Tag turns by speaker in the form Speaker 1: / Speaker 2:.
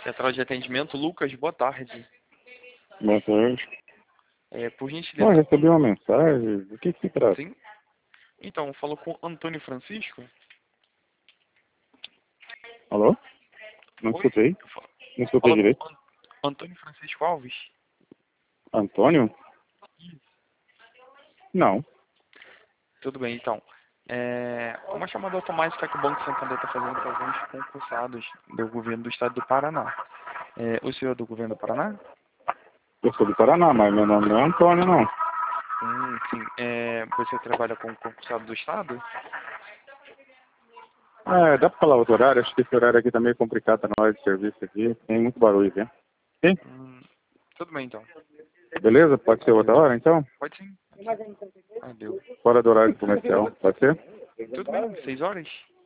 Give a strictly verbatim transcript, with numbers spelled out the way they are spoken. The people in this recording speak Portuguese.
Speaker 1: Central de atendimento, Lucas, boa tarde.
Speaker 2: Boa tarde.
Speaker 1: É, por
Speaker 2: Ó,
Speaker 1: gentileza.
Speaker 2: recebi uma mensagem. Do que que se trata?
Speaker 1: Sim? Então, falou com Antônio Francisco?
Speaker 2: Alô? Não
Speaker 1: Oi?
Speaker 2: escutei.
Speaker 1: Fa-
Speaker 2: Não escutei
Speaker 1: Fala com
Speaker 2: direito.
Speaker 1: An- Antônio Francisco Alves?
Speaker 2: Antônio? Não.
Speaker 1: Tudo bem, então. É uma chamada automática que o Banco Santander está fazendo para alguns concursados do governo do estado do Paraná. É, o senhor é do governo do Paraná?
Speaker 2: Eu sou do Paraná, mas meu nome não é Antônio, não.
Speaker 1: Hum, sim. É, você trabalha como concursado do estado?
Speaker 2: É, dá pra falar outro horário? Acho que esse horário aqui tá meio complicado pra nós de serviço aqui. Tem muito barulho, né? Sim?
Speaker 1: Hum, tudo bem, então.
Speaker 2: Beleza? Pode ser outra
Speaker 1: Adeus.
Speaker 2: hora, então?
Speaker 1: Pode sim. Adeus.
Speaker 2: Fora do horário comercial. Pode ser?
Speaker 1: Tudo bem, seis horas?